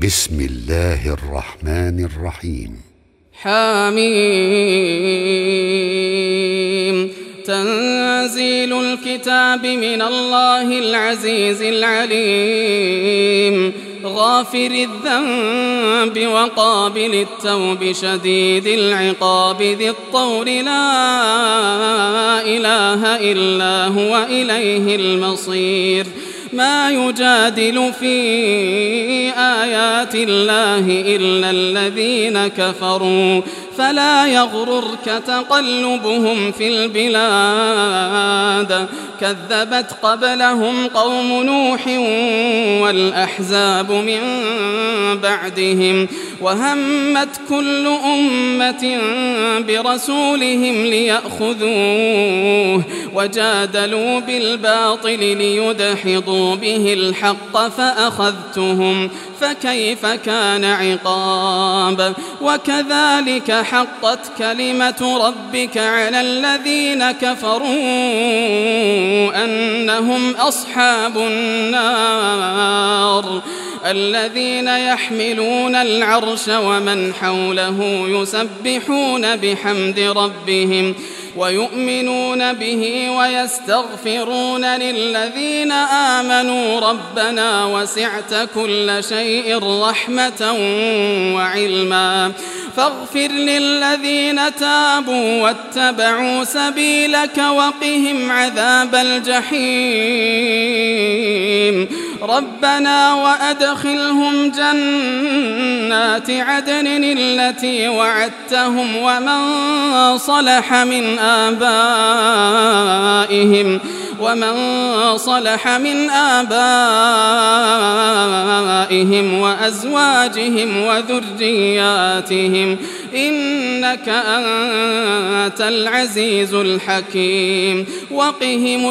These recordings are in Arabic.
بسم الله الرحمن الرحيم. حميم. تنزيل الكتاب من الله العزيز العليم، غافر الذنب وقابل التوب شديد العقاب ذي الطول لا إله إلا هو إليه المصير. ما يجادل في آيات الله إلا الذين كفروا، فلا يغررك تقلبهم في البلاد. كذبت قبلهم قوم نوح والأحزاب من بعدهم، وهمت كل أمة برسولهم ليأخذوه، وجادلوا بالباطل ليدحضوا به الحق فأخذتهم، فكيف كان عقاب. وكذلك حقت كلمة ربك على الذين كفروا أنهم أصحاب النار. الذين يحملون العرش ومن حوله يسبحون بحمد ربهم ويؤمنون به ويستغفرون للذين آمنوا ربنا وسعت كل شيء رحمة وعلما فاغفر للذين تابوا واتبعوا سبيلك وقهم عذاب الجحيم. ربنا وأدخلهم جنات عدن التي وعدتهم ومن صلح من آبائهم وأزواجهم وذرياتهم إنك أنت العزيز الحكيم. وقهم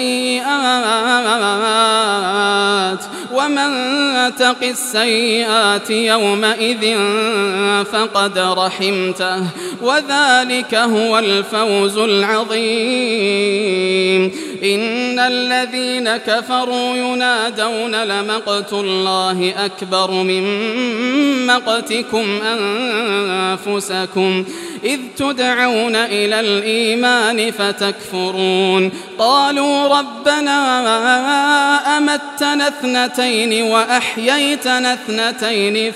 السيئات ومن تق السيئات يومئذ فقد رحمته وذلك هو الفوز العظيم. إن الذين كفروا ينادون لمقت الله أكبر من مقتكم أنفسكم إذ تدعون إلى الإيمان فتكفرون. قالوا ربنا أمتنا اثنتين وأحييتنا اثنتين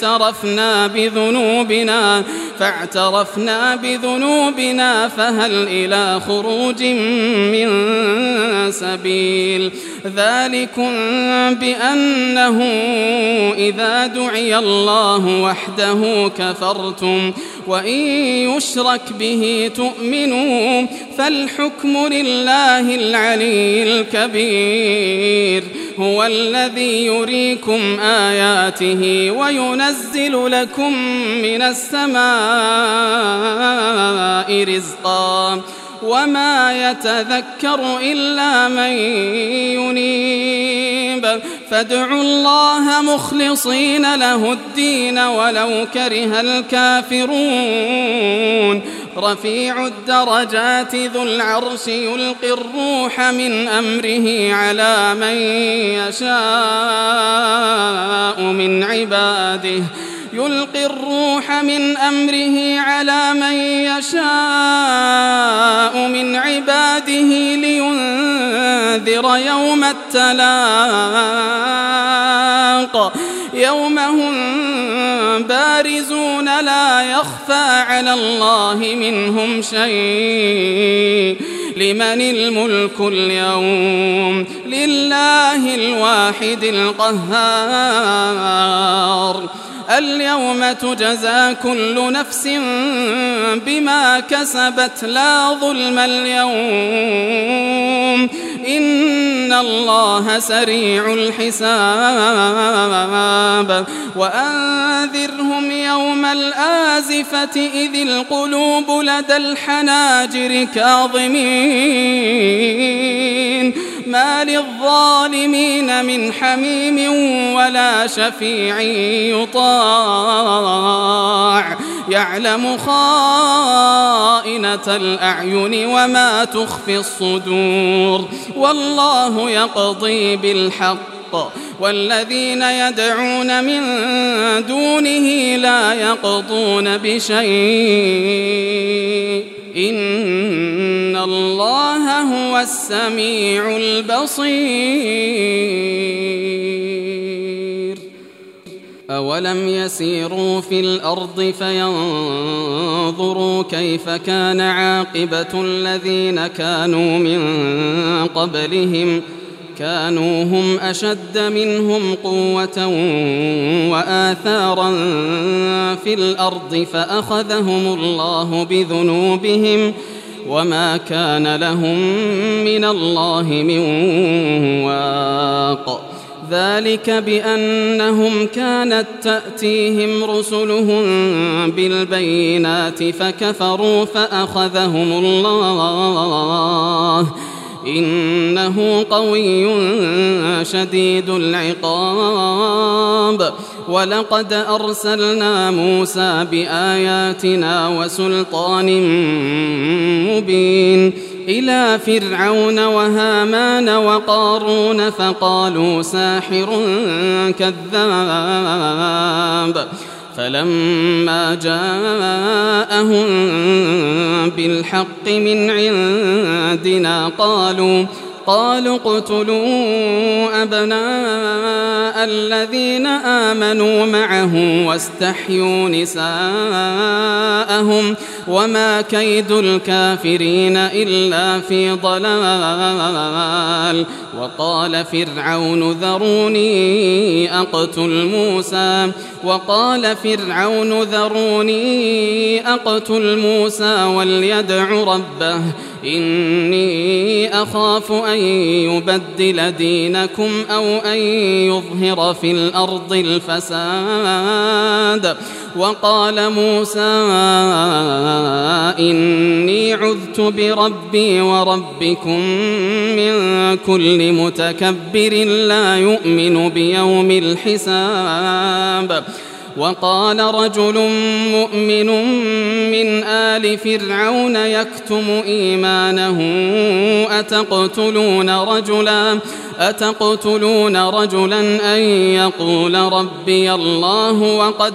فاعترفنا بذنوبنا فهل إلى خروج من سبيل. ذلكم بأنه إذا دعي الله وحده كفرتم وإن يشرك به تؤمنوا فالحكم لله العلي الكبير. هو الذي يريكم آياته وينزل لكم من السماء رزقا وما يتذكر إلا من ينيب. فادعوا الله مخلصين له الدين ولو كره الكافرون. رفيع الدرجات ذو العرش يلقي الروح من أمره على من يشاء من عباده لينذر يوم التلاق يوم هم بارزون لا يخفى على الله منهم شيء. لمن الملك اليوم؟ لله الواحد القهار. اليوم تجزى كل نفس بما كسبت لا ظلم اليوم إن الله سريع الحساب. وأنذرهم يوم الآزفة إذ القلوب لدى الحناجر كاظمين ما للظالمين من حميم ولا شفيع يطاع يعلم خائنة الأعين وما تخفي الصدور والله يقضي بالحق بالحق والذين يدعون من دونه لا يقضون بشيء إن الله هو السميع البصير أولم يسيروا في الأرض فينظروا كيف كان عاقبة الذين كانوا من قبلهم كانوا هم أشد منهم قوة وآثارا في الأرض فأخذهم الله بذنوبهم وما كان لهم من الله من واق ذلك بأنهم كانت تأتيهم رسلهم بالبينات فكفروا فأخذهم الله إنه قوي شديد العقاب ولقد أرسلنا موسى بآياتنا وسلطان مبين إلى فرعون وهامان وقارون فقالوا ساحر كذاب فلما جاءهم بالحق من عندنا قالوا اقتلوا أبناء الذين آمنوا معه واستحيوا نساءهم وما كيد الكافرين إلا في ضلال وقال فرعون ذروني أقتل موسى وليدع ربه إني أخاف أن يبدل دينكم أو أن يظهر في الأرض الفساد وقال موسى إني عذت بربي وربكم من كل متكبر لا يؤمن بيوم الحساب وقال رجل مؤمن من آل فرعون يكتم إيمانه أتقتلون رجلا أن يقول ربي الله وقد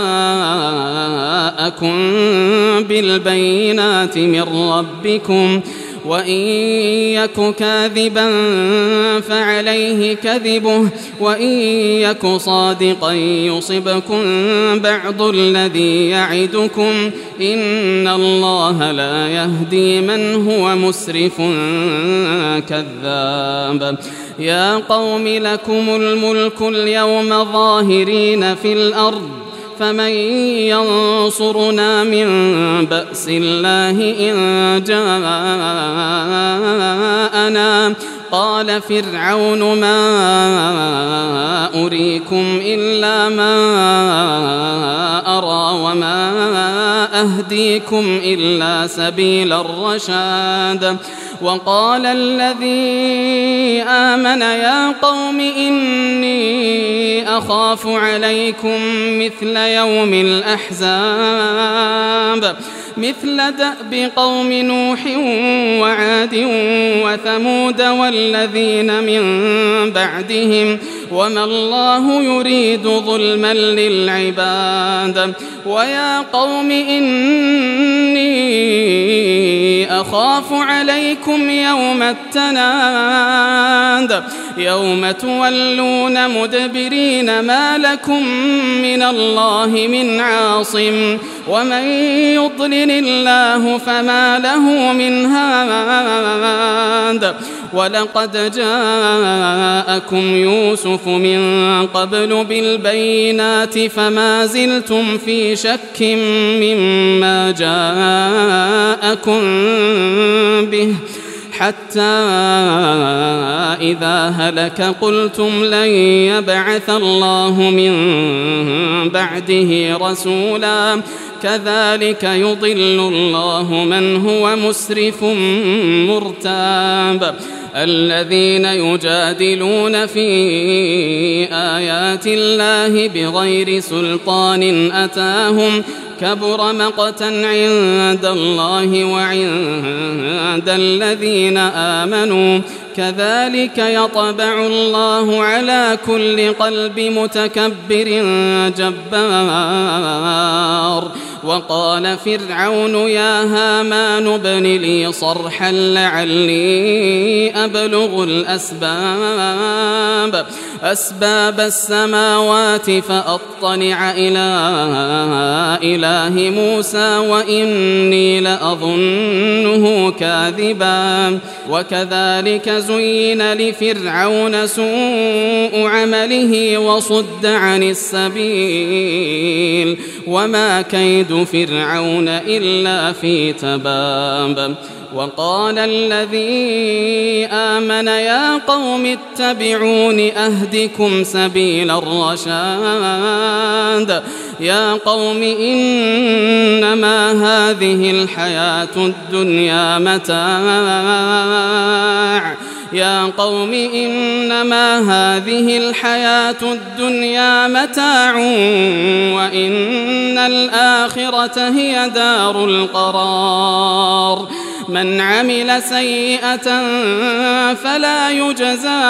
جاءكم بالبينات من ربكم وإن يك كاذبا فعليه كذبه وإن يك صادقا يصبكم بعض الذي يعدكم إن الله لا يهدي من هو مسرف كذاب يا قوم لكم الملك اليوم ظاهرين في الأرض فمن ينصرنا من بأس الله إن جاءنا قال فرعون ما أريكم إلا ما أرى وما أهديكم إلا سبيل الرشاد وقال الذي آمن يا قوم إني أخاف عليكم مثل يوم الأحزاب مثل دأب قوم نوح وعاد وثمود والذين من بعدهم وما الله يريد ظلما للعباد ويا قوم إني أخاف عليكم يوم التناد يوم تولون مدبرين ما لكم من الله من عاصم ومن يضلل الله فما له من هاد ولقد جاءكم يوسف من قبل بالبينات فما زلتم في شك مما جاءكم به حتى إذا هلك قلتم لن يبعث الله من بعده رسولا كذلك يضل الله من هو مسرف مرتاب الذين يجادلون في آيات الله بغير سلطان أتاهم كبر مقتا عند الله وعند الذين آمنوا كذلك يطبع الله على كل قلب متكبر جبار. وقال فرعون يا هامان ابن لي صرحا لعلي أبلغ أسباب السماوات فأطلع إلى إله موسى وإني لأظنه كاذبا. وكذلك زين لفرعون سوء عمله وصد عن السبيل وما كيد فرعون إلا في تباب. وقال الذي آمن يا قوم اتبعون أهدكم سبيل الرشاد. يا قوم إنما هذه الحياة الدنيا متاع وإن الآخرة هي دار القرار. من عمل سيئة فلا يجزى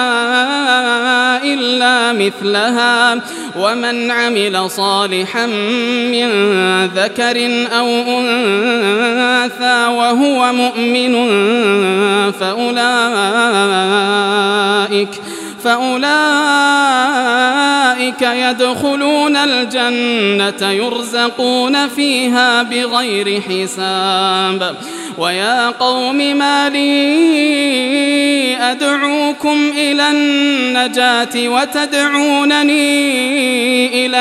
إلا مثلها ومن عمل صالحا من ذكر أو أنثى وهو مؤمن فأولئك يدخلون الجنة يرزقون فيها بغير حساب. ويا قوم ما لي أدعوكم إلى النجاة وتدعونني إلى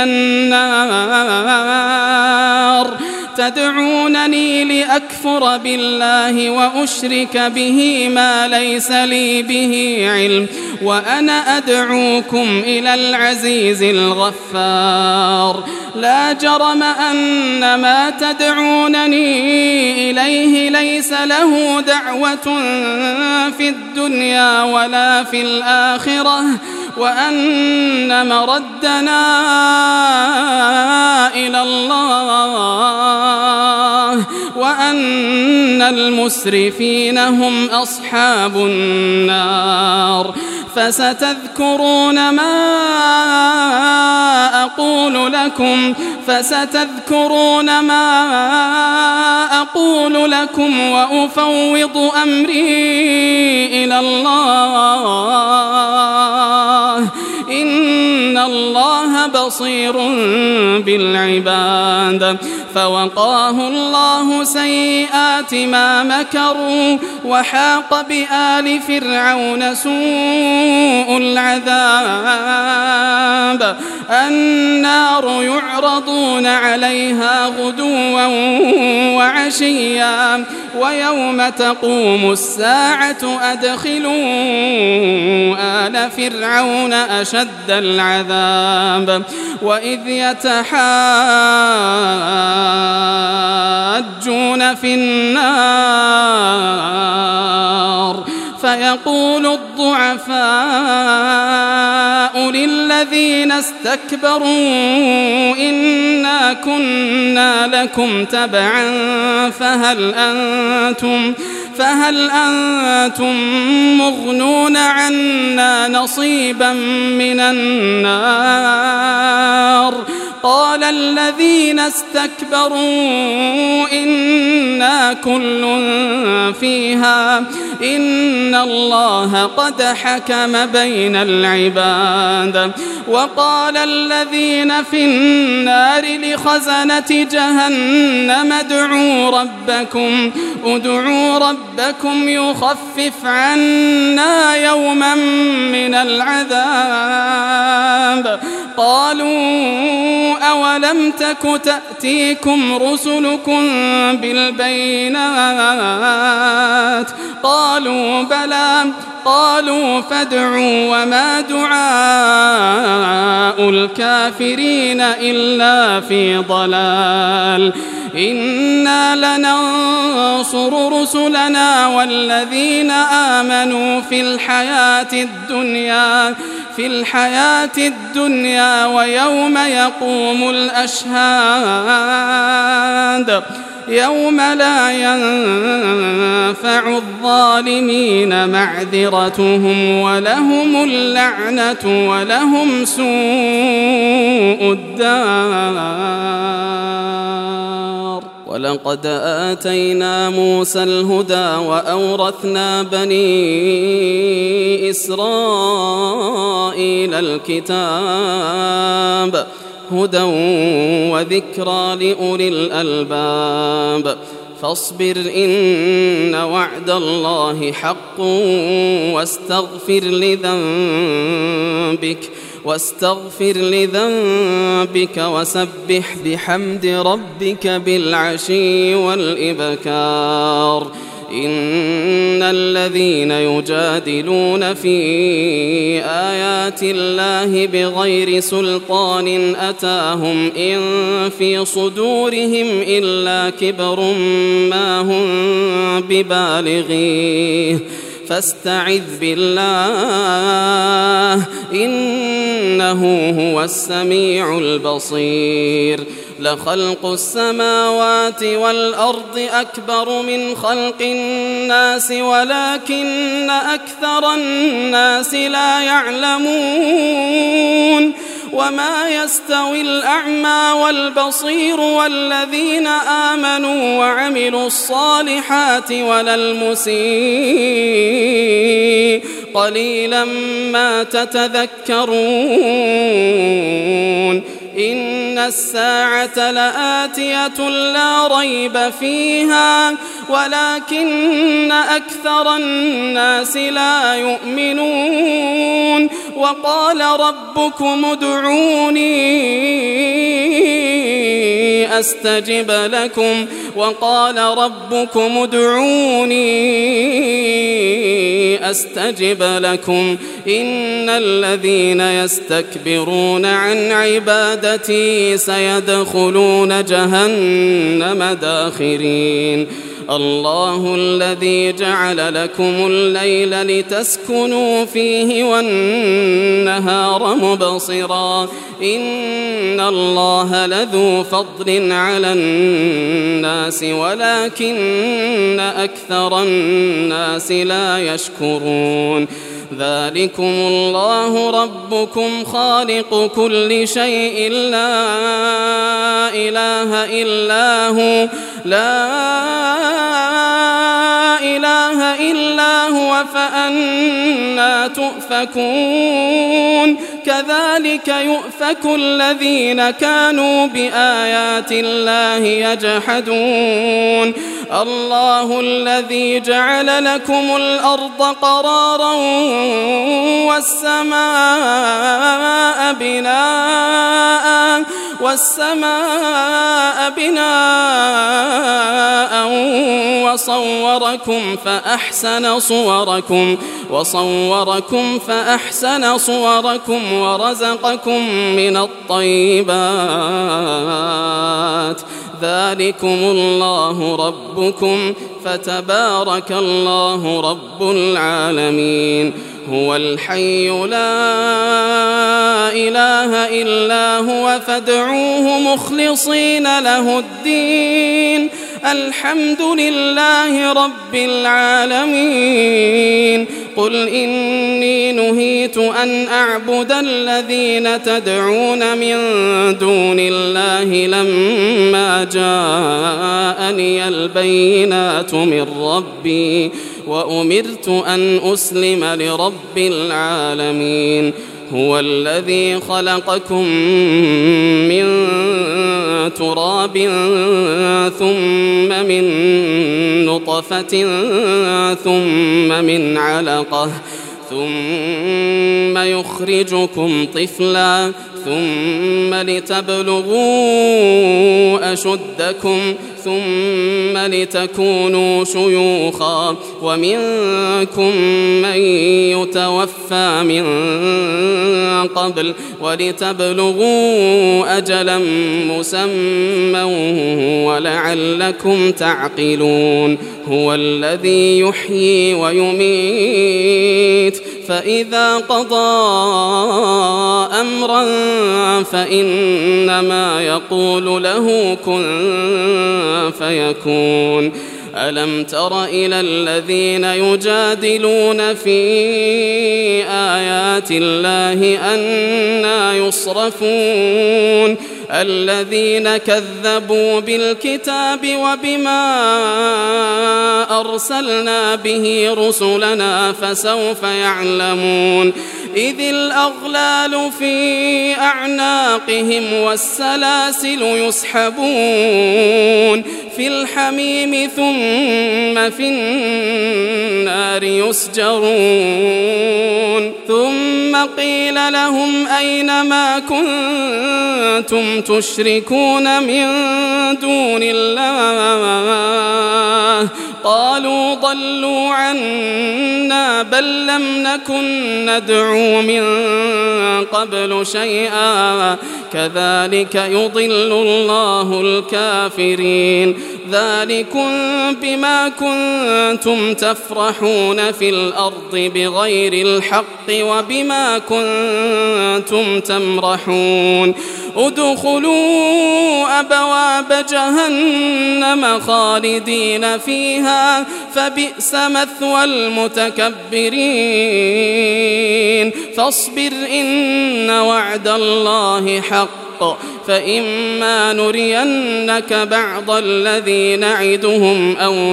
النار. تدعونني لأكفر بالله وأشرك به ما ليس لي به علم وأنا أدعوكم إلى العزيز الغفار. لا جرم أن ما تدعونني إليه ليس له دعوة في الدنيا ولا في الآخرة وأن مردنا إلى الله وأن المسرفين هم أصحاب النار. فستذكرون ما أقول لكم وأفوض أمري إلى الله إن الله بصير بالعباد. فوقاه الله سيئات ما مكروا وحاق بآل فرعون سوء العذاب. النار يعرضون عليها غدوا وعشيا ويوم تقوم الساعة أدخلوا آل فرعون أشد العذاب. وإذ يتحاجون في النار فيقول الضعفاء للذين استكبروا إنا كنا لكم تبعا فهل أنتم مغنون عنا نصيبا من النار. قال الذين استكبروا إنا كل فيها إن الله قد حكم بين العباد. وقال الذين في النار لخزنة جهنم ادعوا ربكم يخفف عنا يوما من العذاب. قالوا أولم تك تأتيكم رسلكم بالبينات قالوا بلى قالوا فادعوا وما دعاء الكافرين إلا في ضلال. إنا لننصر رسلنا والذين آمنوا في الحياة في الحياة الدنيا ويوم يقوم الأشهاد يوم لا ينفع الظالمين معذرتهم ولهم اللعنة ولهم سوء الدار. ولقد آتينا موسى الهدى وأورثنا بني إسرائيل الكتاب هدى وذكرى لأولي الألباب. فاصبر إن وعد الله حق واستغفر لذنبك وسبح بحمد ربك بالعشي والإبكار. إن الذين يجادلون في آيات الله بغير سلطان أتاهم إن في صدورهم إلا كبر ما هم ببالغيه فاستعذ بالله إنه هو السميع البصير. لخلق السماوات والأرض أكبر من خلق الناس ولكن أكثر الناس لا يعلمون. وما يستوي الأعمى والبصير والذين آمنوا وعملوا الصالحات ولا المسيء قليلا ما تتذكرون. إن الساعة لآتية لا ريب فيها ولكن أكثر الناس لا يؤمنون. وقال ربكم ادعوني أستجب لكم إن الذين يستكبرون عن عبادتي سيدخلون جهنم داخرين. الله الذي جعل لكم الليل لتسكنوا فيه والنهار مبصرا إن الله لذو فضل على الناس ولكن أكثر الناس لا يشكرون. ذلكم الله ربكم خالق كل شيء لا إله إلا هو فأنى تؤفكون. كذلك يؤفك الذين كانوا بآيات الله يجحدون. الله الذي جعل لكم الأرض قرارا والسماء بناء وصوركم فأحسن صوركم ورزقكم من الطيبات. ذلكم الله ربكم فتبارك الله رب العالمين. هو الحي لا إله إلا هو فادعوه مخلصين له الدين الحمد لله رب العالمين. قل إني نهيت أن أعبد الذين تدعون من دون الله لما جاءني البينات من ربي وأمرت أن أسلم لرب العالمين. هو الذي خلقكم من تراب ثم من نطفة ثم من علقة ثم يخرجكم طفلا ثم لتبلغوا أشدكم ثم لتكونوا شيوخا ومنكم من يتوفى من قبل ولتبلغوا أجلا مسمى ولعلكم تعقلون هو الذي يحيي ويميت فإذا قضى أمرا فإنما يقول له كن فيكون ألم تر إلى الذين يجادلون في آيات الله أنى يصرفون الذين كذبوا بالكتاب وبما أرسلنا به رسلنا فسوف يعلمون إذ الأغلال في أعناقهم والسلاسل يسحبون في الحميم ثم في النار يسجرون ثم قيل لهم أين ما كنتم تشركون من دون الله قالوا ضلوا عنا بل لم نكن ندعو من قبل شيئا كذلك يضل الله الكافرين ذلكم بما كنتم تفرحون في الأرض بغير الحق وبما كنتم تمرحون ادخلوا أبواب جهنم خالدين فيها فبئس مثوى المتكبرين فاصبر إن وعد الله حق فإما نرينك بعض الذي نعدهم أو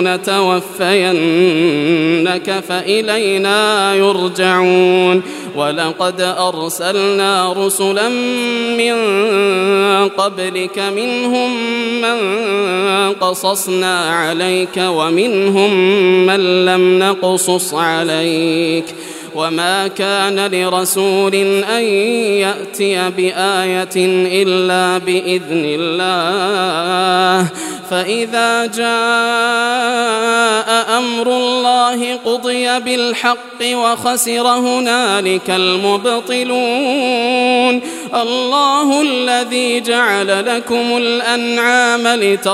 نتوفينك فإلينا يرجعون ولقد أرسلنا رسلا من قبلك منهم من قصصنا عليك ومنهم من لم نقصص عليك وما كان لرسول أن يأتي بآية إلا بإذن الله فإذا جاء أمر الله قضي بالحق وخسر هنالك المبطلون الله الذي جعل لكم الأنعام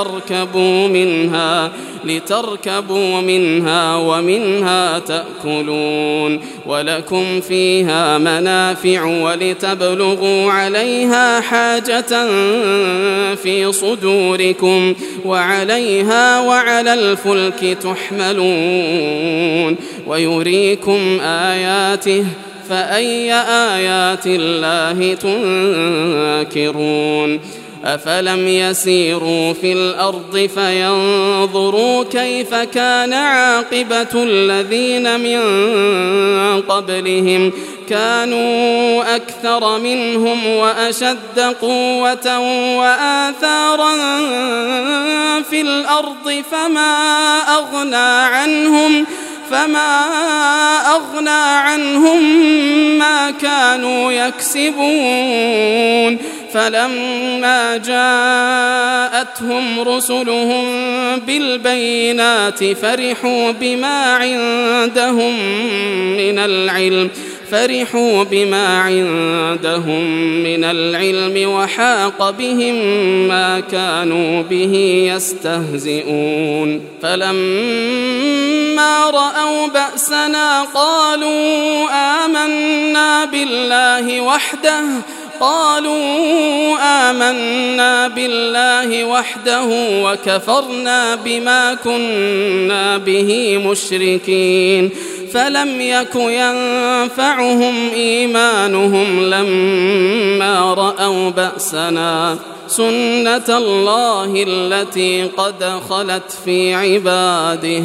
لتركبوا منها ومنها تأكلون ولكم فيها منافع ولتبلغوا عليها حاجة في صدوركم وعليها وعلى الفلك تحملون ويريكم آياته فأي آيات الله تنكرون أفلم يسيروا في الأرض فينظروا كيف كان عاقبة الذين من قبلهم كانوا أكثر منهم وأشد قوة وآثارا في الأرض فما أغنى عنهم ما كانوا يكسبون فلما جاءتهم رسلهم بالبينات فرحوا بما عندهم من العلم وحاق بهم ما كانوا به يستهزئون فلما رأوا بأسنا قالوا آمنا بالله وحده وكفرنا بما كنا به مشركين فلم يك ينفعهم إيمانهم لما رأوا بأسنا سنة الله التي قد خلت في عباده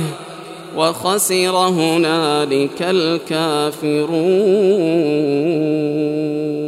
وخسر هنالك الكافرون.